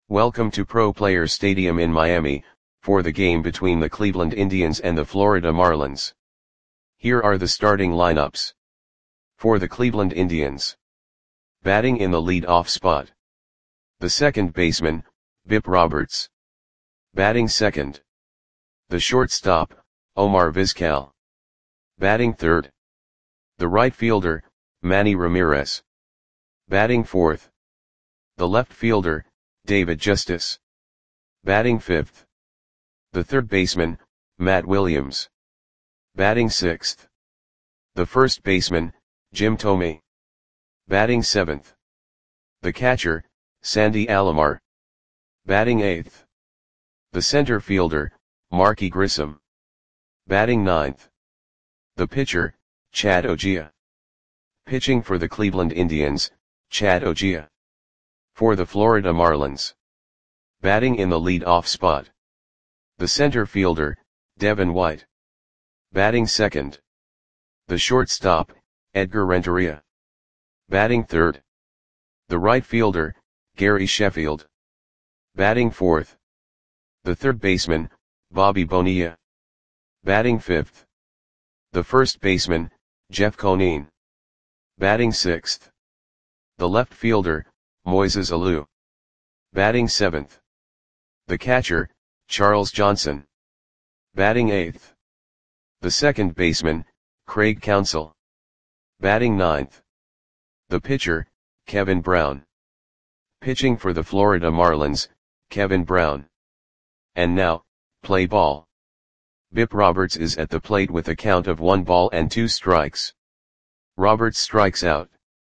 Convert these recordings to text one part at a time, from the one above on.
Welcome to Pro Players Stadium in Miami, for the game between the Cleveland Indians and the Florida Marlins. Here are the starting lineups. For the Cleveland Indians. Batting in the lead-off spot. The second baseman, Bip Roberts. Batting second. The shortstop, Omar Vizquel. Batting third. The right fielder, Manny Ramirez. Batting fourth. The left fielder, David Justice. Batting fifth. The third baseman, Matt Williams. Batting sixth. The first baseman, Jim Thome. Batting seventh. The catcher, Sandy Alomar. Batting eighth. The center fielder, Marky Grissom. Batting ninth. The pitcher, Chad Ogea. Pitching for the Cleveland Indians, Chad Ogea. For the Florida Marlins. Batting in the lead-off spot. The center fielder, Devin White. Batting second. The shortstop, Edgar Renteria. Batting third. The right fielder, Gary Sheffield. Batting fourth. The third baseman, Bobby Bonilla. Batting fifth. The first baseman, Jeff Conine. Batting sixth. The left fielder, Moises Alou. Batting seventh. The catcher, Charles Johnson. Batting eighth. The second baseman, Craig Counsell. Batting ninth. The pitcher, Kevin Brown. Pitching for the Florida Marlins, Kevin Brown. And now, play ball. Bip Roberts is at the plate with a count of 1 ball and 2 strikes. Roberts strikes out.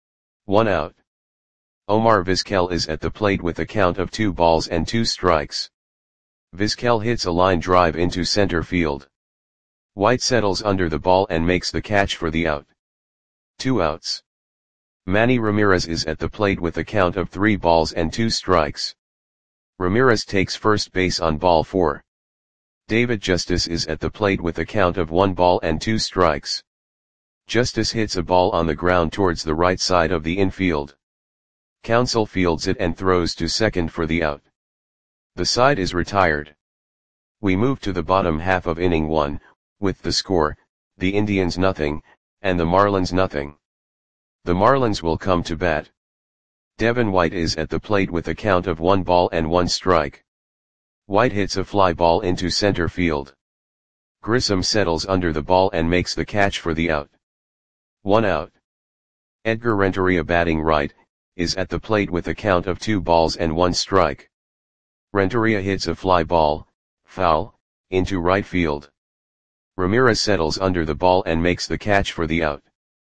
1 out. Omar Vizquel is at the plate with a count of 2 balls and 2 strikes. Vizquel hits a line drive into center field. White settles under the ball and makes the catch for the out. 2 outs. Manny Ramirez is at the plate with a count of 3 balls and 2 strikes. Ramirez takes first base on ball 4. David Justice is at the plate with a count of 1 ball and 2 strikes. Justice hits a ball on the ground towards the right side of the infield. Counsell fields it and throws to second for the out. The side is retired. We move to the bottom half of inning 1, with the score, the Indians 0, and the Marlins 0. The Marlins will come to bat. Devin White is at the plate with a count of 1 ball and 1 strike. White hits a fly ball into center field. Grissom settles under the ball and makes the catch for the out. 1 out. Edgar Renteria, batting right, is at the plate with a count of 2 balls and 1 strike. Renteria hits a fly ball, foul, into right field. Ramirez settles under the ball and makes the catch for the out.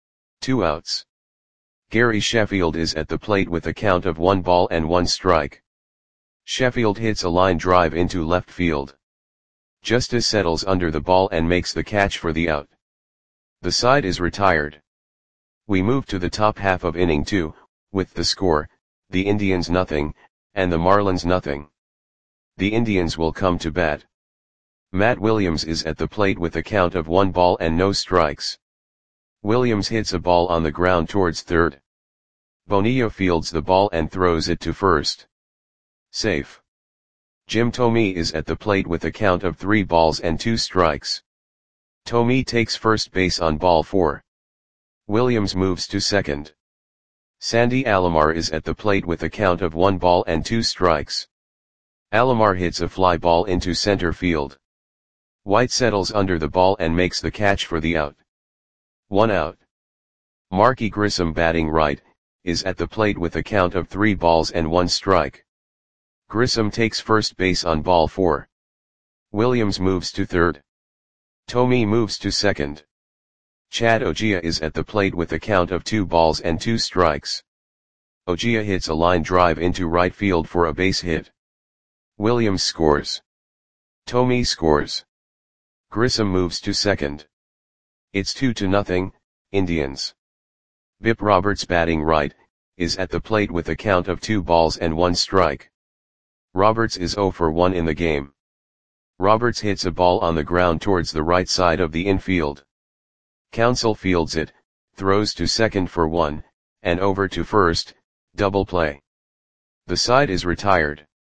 2 outs. Gary Sheffield is at the plate with a count of 1 ball and 1 strike. Sheffield hits a line drive into left field. Justice settles under the ball and makes the catch for the out. The side is retired. We move to the top half of inning 2, with the score, the Indians 0, and the Marlins 0. The Indians will come to bat. Matt Williams is at the plate with a count of 1 ball and no strikes. Williams hits a ball on the ground towards third. Bonilla fields the ball and throws it to first. Safe. Jim Thome is at the plate with a count of 3 balls and 2 strikes. Thome takes first base on ball 4. Williams moves to second. Sandy Alomar is at the plate with a count of 1 ball and 2 strikes. Alomar hits a fly ball into center field. White settles under the ball and makes the catch for the out. 1 out. Marky Grissom, batting right, is at the plate with a count of 3 balls and 1 strike. Grissom takes first base on ball 4. Williams moves to third. Thome moves to second. Chad Ogea is at the plate with a count of 2 balls and 2 strikes. Ogea hits a line drive into right field for a base hit. Williams scores. Thome scores. Grissom moves to second. It's 2-0, Indians. Bip Roberts, batting right, is at the plate with a count of 2 balls and 1 strike. Roberts is 0 for 1 in the game. Roberts hits a ball on the ground towards the right side of the infield. Counsell fields it, throws to second for 1, and over to first, double play. The side is retired.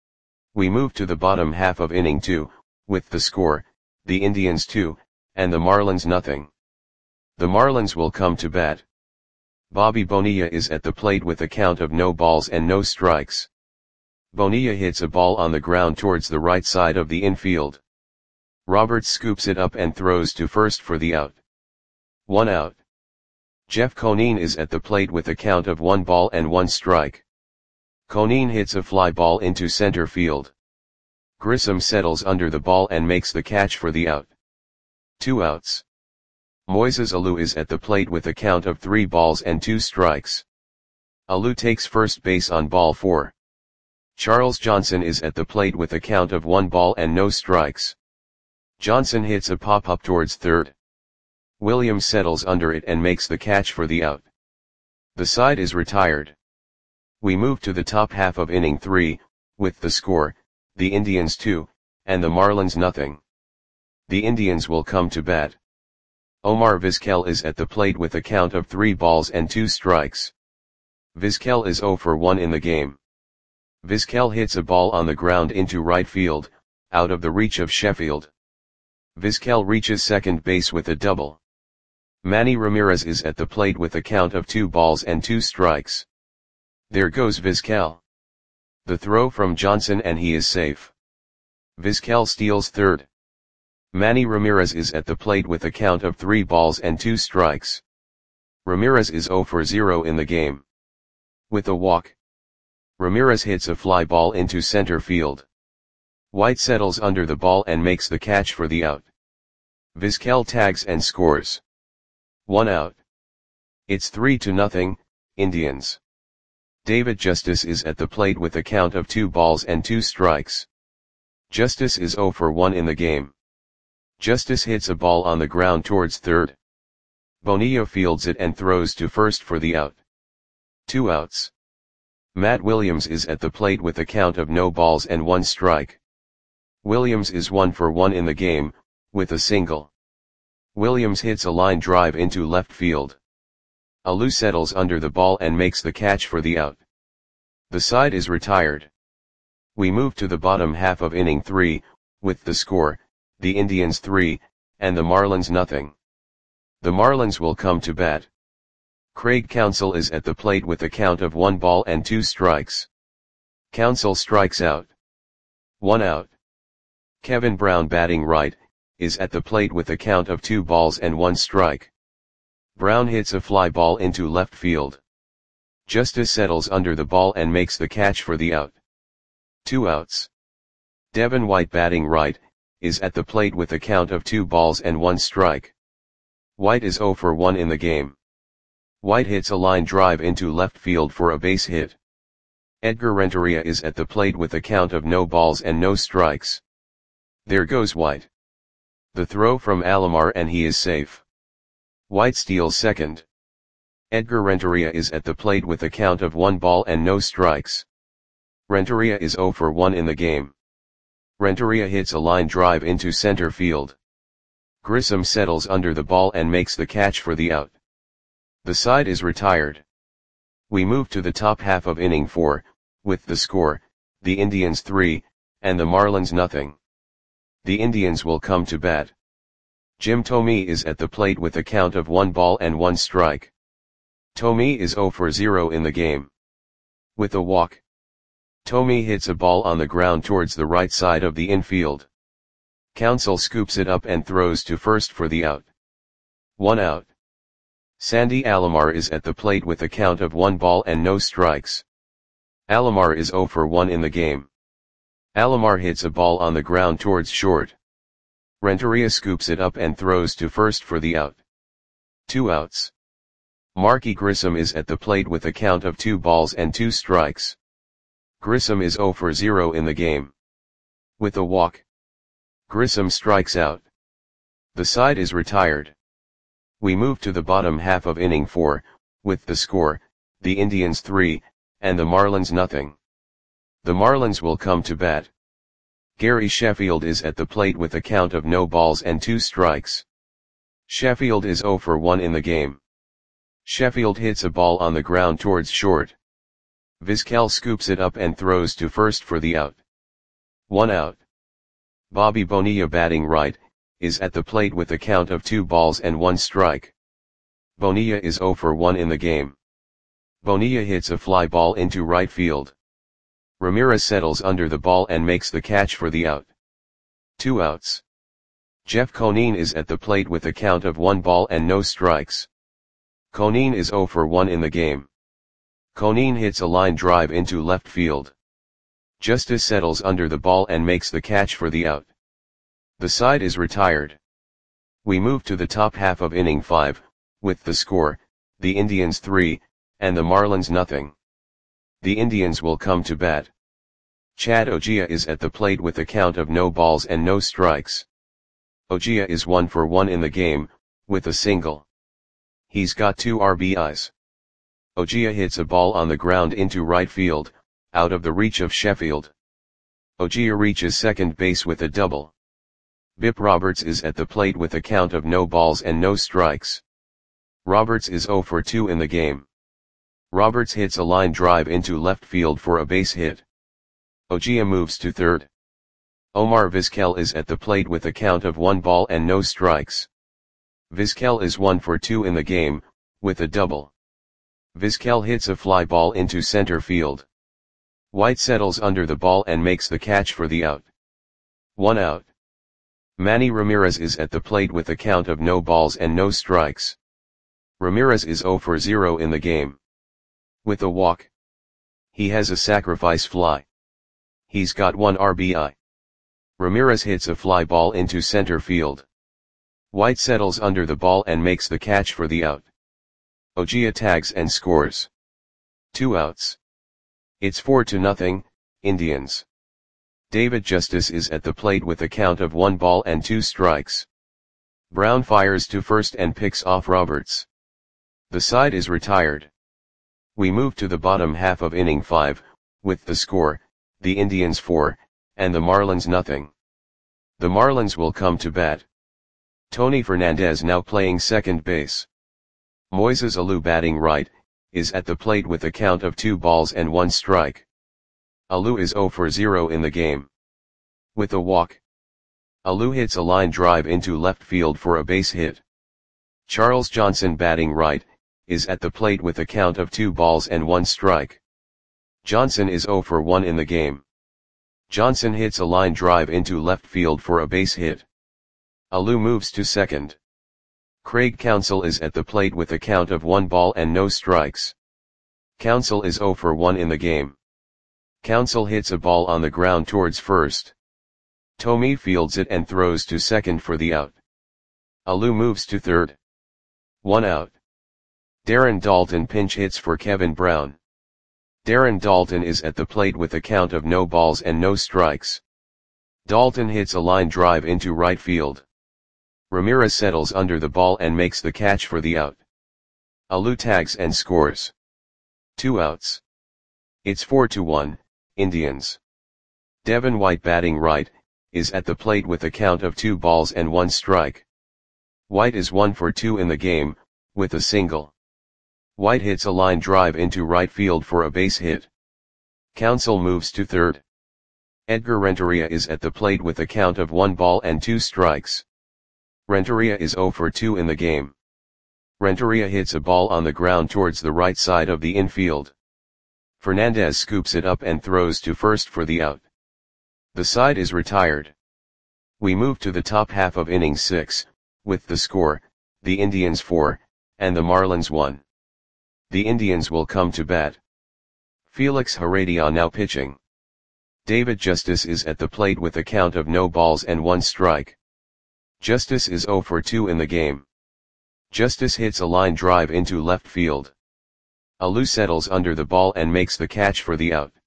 We move to the bottom half of inning 2, with the score, the Indians 2, and the Marlins nothing. The Marlins will come to bat. Bobby Bonilla is at the plate with a count of no balls and no strikes. Bonilla hits a ball on the ground towards the right side of the infield. Roberts scoops it up and throws to first for the out. 1 out. Jeff Conine is at the plate with a count of 1 ball and 1 strike. Conine hits a fly ball into center field. Grissom settles under the ball and makes the catch for the out. 2 outs. Moises Alou is at the plate with a count of 3 balls and 2 strikes. Alou takes first base on ball 4. Charles Johnson is at the plate with a count of 1 ball and no strikes. Johnson hits a pop-up towards third. Williams settles under it and makes the catch for the out. The side is retired. We move to the top half of inning 3, with the score, the Indians 2, and the Marlins nothing. The Indians will come to bat. Omar Vizquel is at the plate with a count of 3 balls and 2 strikes. Vizquel is 0 for 1 in the game. Vizquel hits a ball on the ground into right field, out of the reach of Sheffield. Vizquel reaches second base with a double. Manny Ramirez is at the plate with a count of 2 balls and 2 strikes. There goes Vizquel. The throw from Johnson and he is safe. Vizquel steals third. Manny Ramirez is at the plate with a count of 3 balls and 2 strikes. Ramirez is 0 for 0 in the game. With a walk, Ramirez hits a fly ball into center field. White settles under the ball and makes the catch for the out. Vizquel tags and scores. 1 out. It's 3-0, Indians. David Justice is at the plate with a count of 2 balls and 2 strikes. Justice is 0 for 1 in the game. Justice hits a ball on the ground towards third. Bonilla fields it and throws to first for the out. 2 outs. Matt Williams is at the plate with a count of no balls and 1 strike. Williams is 1 for 1 in the game, with a single. Williams hits a line drive into left field. Alou settles under the ball and makes the catch for the out. The side is retired. We move to the bottom half of inning 3, with the score, the Indians 3, and the Marlins nothing. The Marlins will come to bat. Craig Counsell is at the plate with a count of 1 ball and 2 strikes. Counsell strikes out. 1 out. Kevin Brown, batting right, is at the plate with a count of 2 balls and 1 strike. Brown hits a fly ball into left field. Justice settles under the ball and makes the catch for the out. 2 outs. Devin White, batting right, is at the plate with a count of 2 balls and 1 strike. White is 0 for 1 in the game. White hits a line drive into left field for a base hit. Edgar Renteria is at the plate with a count of no balls and no strikes. There goes White. The throw from Alomar and he is safe. White steals second. Edgar Renteria is at the plate with a count of 1 ball and no strikes. Renteria is 0 for 1 in the game. Renteria hits a line drive into center field. Grissom settles under the ball and makes the catch for the out. The side is retired. We move to the top half of inning 4, with the score, the Indians 3, and the Marlins nothing. The Indians will come to bat. Jim Thome is at the plate with a count of 1 ball and 1 strike. Thome is 0 for 0 in the game. With a walk, Thome hits a ball on the ground towards the right side of the infield. Counsell scoops it up and throws to first for the out. 1 out. Sandy Alomar is at the plate with a count of 1 ball and no strikes. Alomar is 0 for 1 in the game. Alomar hits a ball on the ground towards short. Renteria scoops it up and throws to first for the out. 2 outs. Marky Grissom is at the plate with a count of 2 balls and 2 strikes. Grissom is 0 for 0 in the game. With a walk, Grissom strikes out. The side is retired. We move to the bottom half of inning 4, with the score, the Indians 3, and the Marlins nothing. The Marlins will come to bat. Gary Sheffield is at the plate with a count of no balls and 2 strikes. Sheffield is 0 for 1 in the game. Sheffield hits a ball on the ground towards short. Vizquel scoops it up and throws to first for the out. 1 out. Bobby Bonilla batting right, is at the plate with a count of 2 balls and 1 strike. Bonilla is 0 for 1 in the game. Bonilla hits a fly ball into right field. Ramirez settles under the ball and makes the catch for the out. 2 outs. Jeff Conine is at the plate with a count of 1 ball and no strikes. Conine is 0 for 1 in the game. Conine hits a line drive into left field. Justice settles under the ball and makes the catch for the out. The side is retired. We move to the top half of inning 5, with the score, the Indians 3, and the Marlins nothing. The Indians will come to bat. Chad Ogea is at the plate with a count of no balls and no strikes. Ogea is 1 for 1 in the game, with a single. He's got 2 RBIs. Ogea hits a ball on the ground into right field, out of the reach of Sheffield. Ogea reaches second base with a double. Bip Roberts is at the plate with a count of no balls and no strikes. Roberts is 0 for 2 in the game. Roberts hits a line drive into left field for a base hit. Ogea moves to third. Omar Vizquel is at the plate with a count of 1 ball and no strikes. Vizquel is 1 for 2 in the game, with a double. Vizquel hits a fly ball into center field. White settles under the ball and makes the catch for the out. 1 out. Manny Ramirez is at the plate with a count of no balls and no strikes. Ramirez is 0 for 0 in the game. With a walk. He has a sacrifice fly. He's got 1 RBI. Ramirez hits a fly ball into center field. White settles under the ball and makes the catch for the out. Ogea tags and scores. 2 outs. It's 4-0, Indians. David Justice is at the plate with a count of 1 ball and 2 strikes. Brown fires to first and picks off Roberts. The side is retired. We move to the bottom half of inning 5, with the score, the Indians 4, and the Marlins nothing. The Marlins will come to bat. Tony Fernandez now playing second base. Moises Alou batting right, is at the plate with a count of 2 balls and 1 strike. Alou is 0 for 0 in the game. With a walk. Alou hits a line drive into left field for a base hit. Charles Johnson batting right, is at the plate with a count of 2 balls and 1 strike. Johnson is 0 for 1 in the game. Johnson hits a line drive into left field for a base hit. Alou moves to second. Craig Counsell is at the plate with a count of 1 ball and no strikes. Counsell is 0 for 1 in the game. Counsell hits a ball on the ground towards first. Tommy fields it and throws to second for the out. Alou moves to third. 1 out. Darren Daulton pinch hits for Kevin Brown. Darren Daulton is at the plate with a count of no balls and no strikes. Daulton hits a line drive into right field. Ramirez settles under the ball and makes the catch for the out. Alou tags and scores. 2 outs. It's 4-1, Indians. Devin White batting right, is at the plate with a count of 2 balls and 1 strike. White is 1 for 2 in the game, with a single. White hits a line drive into right field for a base hit. Counsell moves to third. Edgar Renteria is at the plate with a count of 1 ball and 2 strikes. Renteria is 0 for 2 in the game. Renteria hits a ball on the ground towards the right side of the infield. Fernandez scoops it up and throws to first for the out. The side is retired. We move to the top half of inning 6, with the score, the Indians 4, and the Marlins 1. The Indians will come to bat. Felix Heredia now pitching. David Justice is at the plate with a count of no balls and 1 strike. Justice is 0 for 2 in the game. Justice hits a line drive into left field. Alou settles under the ball and makes the catch for the out.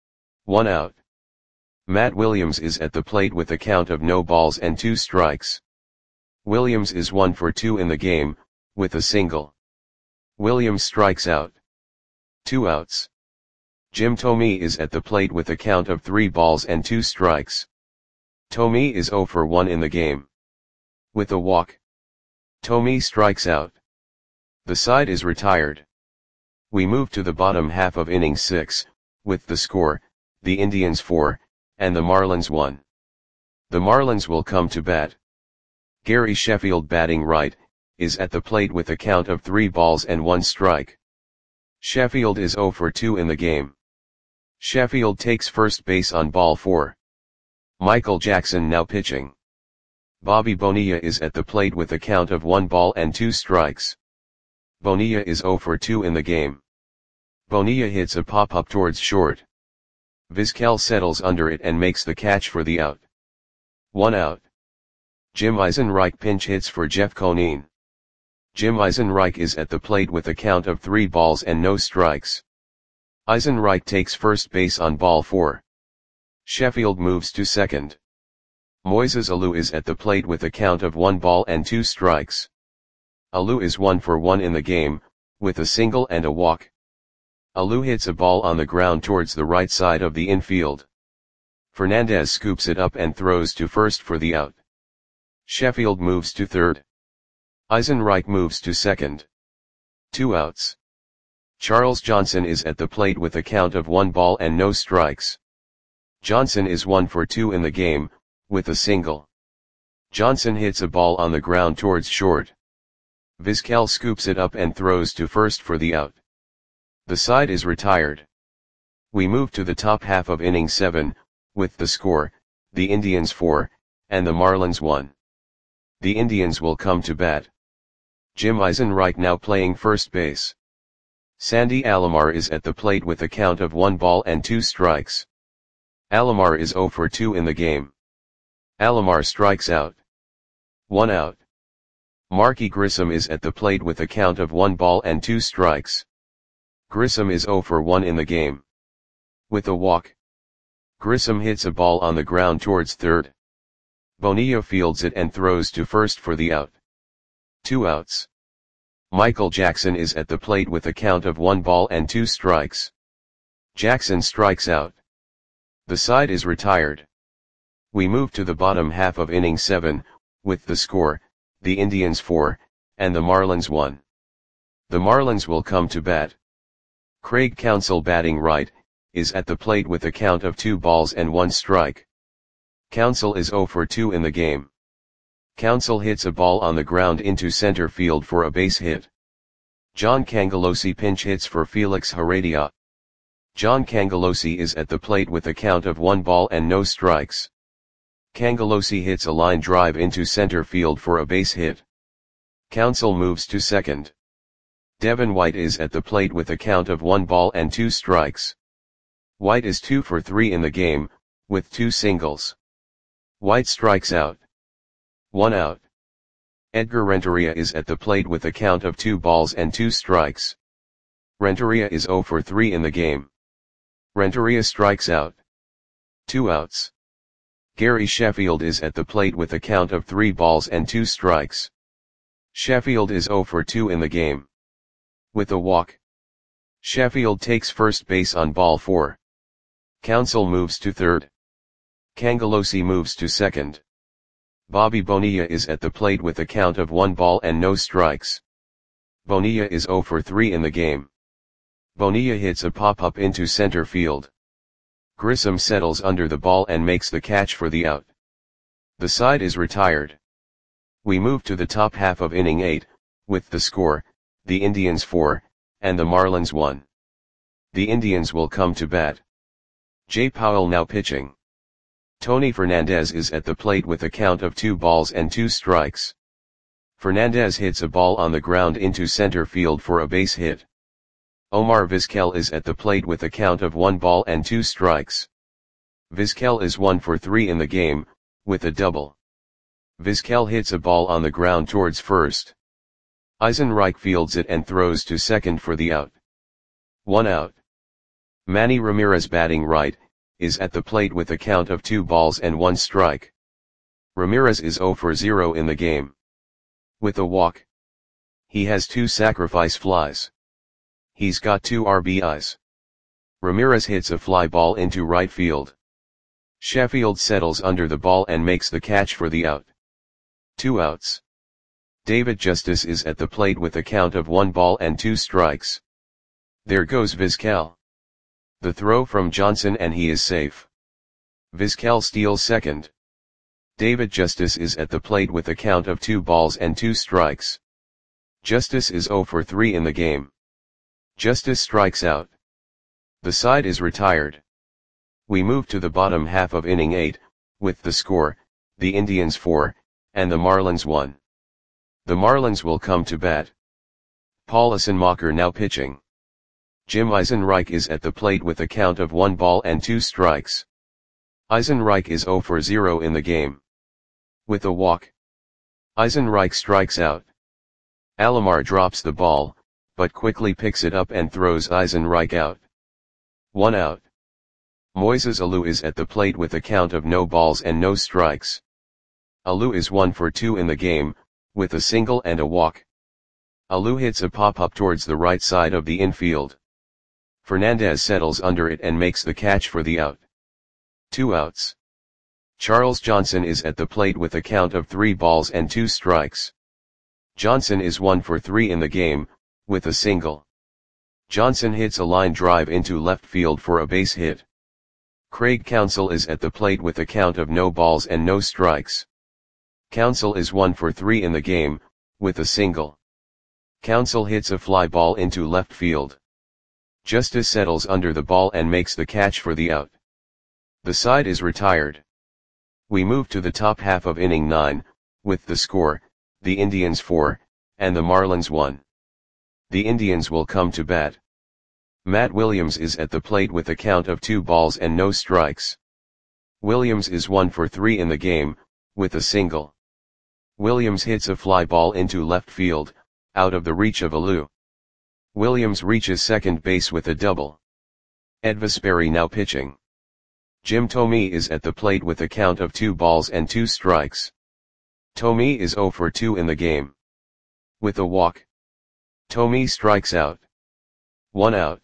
1 out. Matt Williams is at the plate with a count of no balls and 2 strikes. Williams is 1 for 2 in the game, with a single. Williams strikes out. 2 outs. Jim Thome is at the plate with a count of 3 balls and 2 strikes. Thome is 0 for 1 in the game. With a walk. Thome strikes out. The side is retired. We move to the bottom half of inning 6, with the score, the Indians 4, and the Marlins 1. The Marlins will come to bat. Gary Sheffield, batting right, is at the plate with a count of 3 balls and 1 strike. Sheffield is 0 for 2 in the game. Sheffield takes first base on ball 4. Michael Jackson now pitching. Bobby Bonilla is at the plate with a count of 1 ball and 2 strikes. Bonilla is 0 for 2 in the game. Bonilla hits a pop-up towards short. Vizquel settles under it and makes the catch for the out. 1 out. Jim Eisenreich pinch hits for Jeff Conine. Jim Eisenreich is at the plate with a count of 3 balls and no strikes. Eisenreich takes first base on ball 4. Sheffield moves to second. Moises Alou is at the plate with a count of 1 ball and 2 strikes. Alou is 1 for 1 in the game, with a single and a walk. Alou hits a ball on the ground towards the right side of the infield. Fernandez scoops it up and throws to first for the out. Sheffield moves to third. Eisenreich moves to second. 2 outs. Charles Johnson is at the plate with a count of 1 ball and no strikes. Johnson is 1 for 2 in the game, with a single. Johnson hits a ball on the ground towards short. Vizquel scoops it up and throws to first for the out. The side is retired. We move to the top half of inning 7, with the score, the Indians 4, and the Marlins 1. The Indians will come to bat. Jim Eisenreich now playing first base. Sandy Alomar is at the plate with a count of 1 ball and 2 strikes. Alomar is 0 for 2 in the game. Alomar strikes out. 1 out. Marky Grissom is at the plate with a count of 1 ball and 2 strikes. Grissom is 0 for 1 in the game. With a walk. Grissom hits a ball on the ground towards third. Bonilla fields it and throws to first for the out. 2 outs. Michael Jackson is at the plate with a count of 1 ball and 2 strikes. Jackson strikes out. The side is retired. We move to the bottom half of inning 7, with the score, the Indians 4, and the Marlins 1. The Marlins will come to bat. Craig Counsell, batting right, is at the plate with a count of 2 balls and 1 strike. Counsell is 0 for 2 in the game. Counsell hits a ball on the ground into center field for a base hit. John Cangelosi pinch hits for Felix Heredia. John Cangelosi is at the plate with a count of 1 ball and no strikes. Cangelosi hits a line drive into center field for a base hit. Counsell moves to second. Devin White is at the plate with a count of 1 ball and 2 strikes. White is 2 for 3 in the game, with 2 singles. White strikes out. 1 out. Edgar Renteria is at the plate with a count of 2 balls and 2 strikes. Renteria is 0 for 3 in the game. Renteria strikes out. 2 outs. Gary Sheffield is at the plate with a count of 3 balls and 2 strikes. Sheffield is 0 for 2 in the game. With a walk. Sheffield takes first base on ball 4. Counsell moves to third. Cangelosi moves to second. Bobby Bonilla is at the plate with a count of 1 ball and no strikes. Bonilla is 0 for 3 in the game. Bonilla hits a pop-up into center field. Grissom settles under the ball and makes the catch for the out. The side is retired. We move to the top half of inning 8, with the score, the Indians 4, and the Marlins 1. The Indians will come to bat. Jay Powell now pitching. Tony Fernandez is at the plate with a count of 2 balls and 2 strikes. Fernandez hits a ball on the ground into center field for a base hit. Omar Vizquel is at the plate with a count of 1 ball and 2 strikes. Vizquel is 1 for 3 in the game, with a double. Vizquel hits a ball on the ground towards first. Eisenreich fields it and throws to second for the out. 1 out. Manny Ramirez, batting right, is at the plate with a count of 2 balls and 1 strike. Ramirez is 0 for 0 in the game. With a walk. He has 2 sacrifice flies. He's got 2 RBIs. Ramirez hits a fly ball into right field. Sheffield settles under the ball and makes the catch for the out. 2 outs. David Justice is at the plate with a count of 1 ball and 2 strikes. There goes Vizquel. The throw from Johnson and he is safe. Vizquel steals second. David Justice is at the plate with a count of 2 balls and 2 strikes. Justice is 0 for 3 in the game. Justice strikes out. The side is retired. We move to the bottom half of inning 8, with the score, the Indians 4, and the Marlins 1. The Marlins will come to bat. Paul Eisenmacher now pitching. Jim Eisenreich is at the plate with a count of 1 ball and 2 strikes. Eisenreich is 0 for 0 in the game. With a walk, Eisenreich strikes out. Alomar drops the ball, but quickly picks it up and throws Eisenreich out. 1 out. Moises Alou is at the plate with a count of no balls and no strikes. Alou is 1 for 2 in the game, with a single and a walk. Alou hits a pop-up towards the right side of the infield. Fernandez settles under it and makes the catch for the out. 2 outs. Charles Johnson is at the plate with a count of 3 balls and 2 strikes. Johnson is 1 for 3 in the game, with a single. Johnson hits a line drive into left field for a base hit. Craig Counsell is at the plate with a count of no balls and no strikes. Counsell is 1 for 3 in the game, with a single. Counsell hits a fly ball into left field. Justice settles under the ball and makes the catch for the out. The side is retired. We move to the top half of inning 9, with the score, the Indians 4, and the Marlins 1. The Indians will come to bat. Matt Williams is at the plate with a count of 2 balls and no strikes. Williams is 1 for 3 in the game, with a single. Williams hits a fly ball into left field, out of the reach of Alou. Williams reaches second base with a double. Ed Vesperi now pitching. Jim Thome is at the plate with a count of 2 balls and 2 strikes. Thome is 0 for 2 in the game. With a walk, Thome strikes out. 1 out.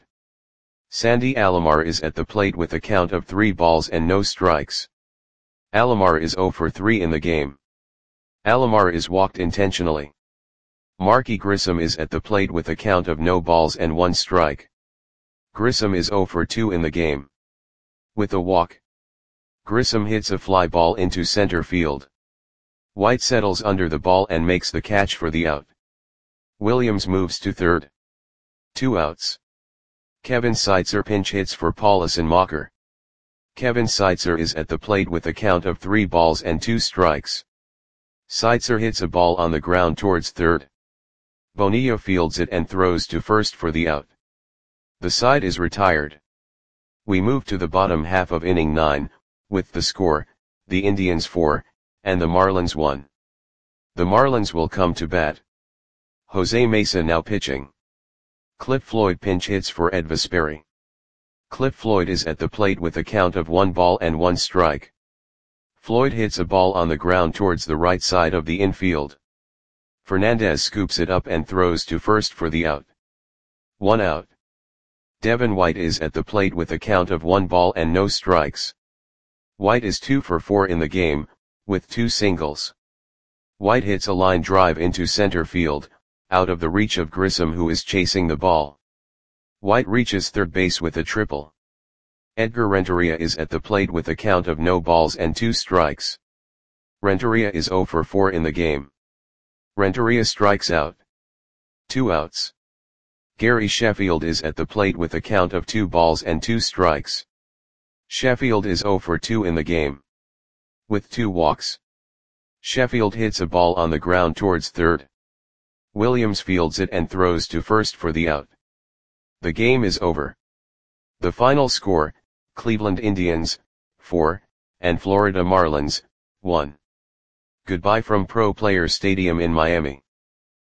Sandy Alomar is at the plate with a count of 3 balls and no strikes. Alomar is 0 for 3 in the game. Alomar is walked intentionally. Marky Grissom is at the plate with a count of no balls and 1 strike. Grissom is 0 for 2 in the game. With a walk, Grissom hits a fly ball into center field. White settles under the ball and makes the catch for the out. Williams moves to third. 2 outs. Kevin Seitzer pinch hits for Paul Eisenmacher. Kevin Seitzer is at the plate with a count of 3 balls and 2 strikes. Seitzer hits a ball on the ground towards third. Bonilla fields it and throws to first for the out. The side is retired. We move to the bottom half of inning 9, with the score, the Indians 4, and the Marlins 1. The Marlins will come to bat. Jose Mesa now pitching. Cliff Floyd pinch hits for Ed Vesperi. Cliff Floyd is at the plate with a count of 1 ball and 1 strike. Floyd hits a ball on the ground towards the right side of the infield. Fernandez scoops it up and throws to first for the out. 1 out. Devin White is at the plate with a count of 1 ball and no strikes. White is 2 for 4 in the game, with 2 singles. White hits a line drive into center field, out of the reach of Grissom who is chasing the ball. White reaches third base with a triple. Edgar Renteria is at the plate with a count of no balls and 2 strikes. Renteria is 0 for 4 in the game. Renteria strikes out. 2 outs. Gary Sheffield is at the plate with a count of 2 balls and 2 strikes. Sheffield is 0 for 2 in the game. With 2 walks, Sheffield hits a ball on the ground towards third. Williams fields it and throws to first for the out. The game is over. The final score, Cleveland Indians, 4, and Florida Marlins, 1. Goodbye from Pro Players Stadium in Miami.